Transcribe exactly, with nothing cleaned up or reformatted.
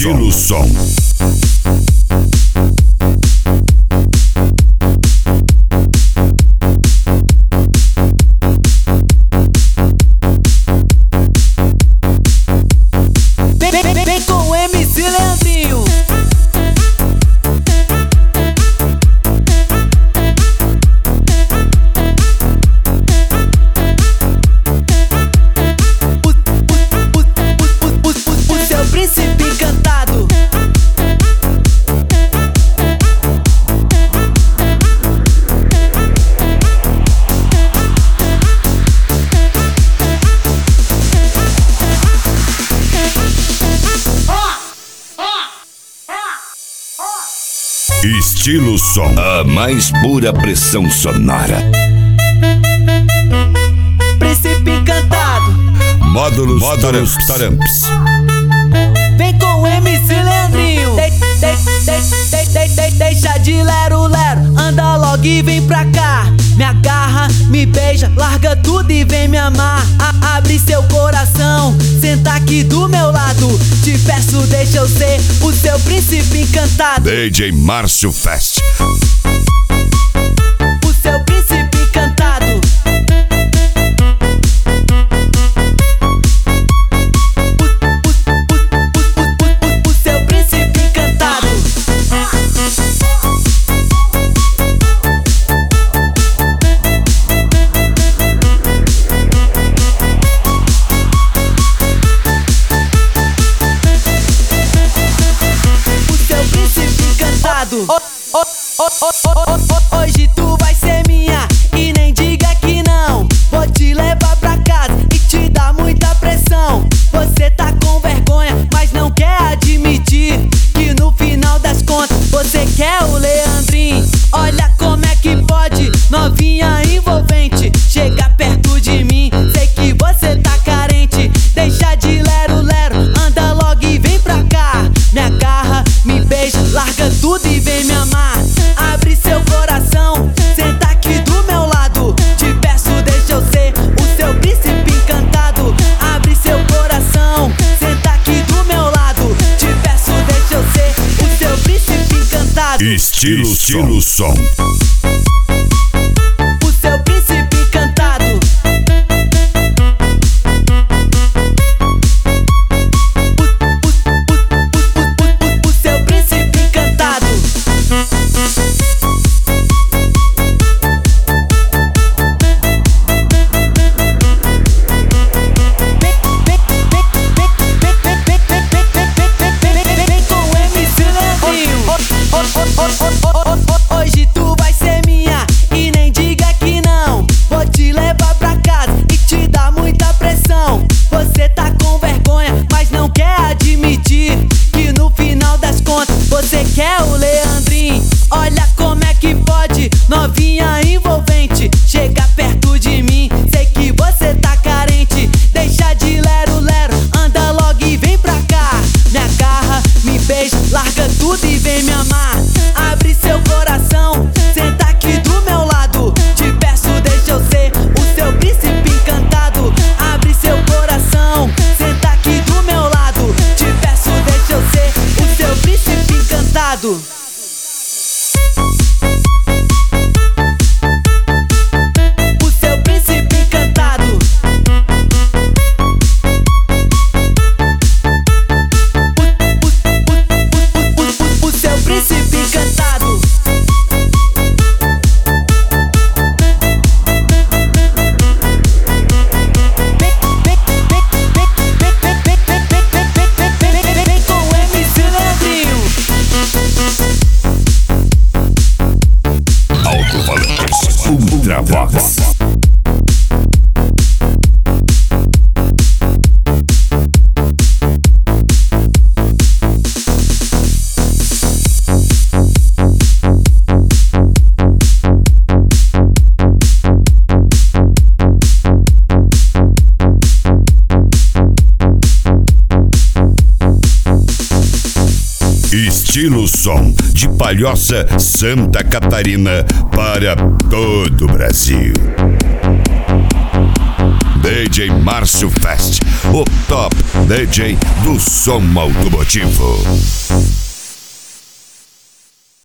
Estilo som. Vem com o M C Leandrinho. O seu príncipe encantado. Estilo som, a mais pura pressão sonora. Príncipe encantado. Módulos, Módulos Taramps. Vem com o M C Leandrinho. De, de, de, de, de, de, deixa de lero lero, anda logo e vem pra cá. Me agarra, me beija, larga tudo e vem me amar. A, abre seu coração, senta aqui do meu lado. Te peço, deixa eu ser o seu príncipe encantado. D J Márcio Fest. O seu príncipe encantado. O, o, o, o, o, o seu príncipe encantado. O, o, o, o, o, hoje tu vai ser minha e nem diga que não. Vou te levar pra casa e te dar muita pressão. Você tá com vergonha, mas não quer admitir que no final das contas você quer o Leandrinho. Olha como é que pode, novinha envolvente, chega perto de mim, sei que você tá carente. Deixa de lero lero, anda logo e vem pra cá. Me agarra, me beija, larga tudo e vem me amar. Abre seu coração, senta aqui do meu lado. Te peço, deixa eu ser o seu príncipe encantado. Abre seu coração, senta aqui do meu lado. Te peço, deixa eu ser o seu príncipe encantado. Estilo, Estilo som. O seu príncipe encantado. O seu príncipe encantado. Vem com o M C Leandrinho. Hoje tu vai ser minha e nem diga que não. Vou te levar pra casa e te dar muita pressão. Você tá com vergonha, mas não quer admitir que no final das contas você quer o Leandrinho. Olha como é que pode, novinha envolvente, chega perto de mim, sei que você tá carente. Deixa de lero lero, anda logo e vem pra cá. Me agarra, me beija, larga tudo e vem me amar. Abre seu coração, senta aqui do meu lado. Te peço, deixa eu ser o seu príncipe encantado. Abre seu coração, senta aqui do meu lado. Te peço, deixa eu ser o seu príncipe encantado. O seu príncipe encantado. O seu príncipe encantado. Vem com o M C Leandrinho. Alto-falantes, Ultravox. Estilo som, de Palhoça, Santa Catarina, para todo o Brasil. D J Márcio Fest, o top D J do som automotivo.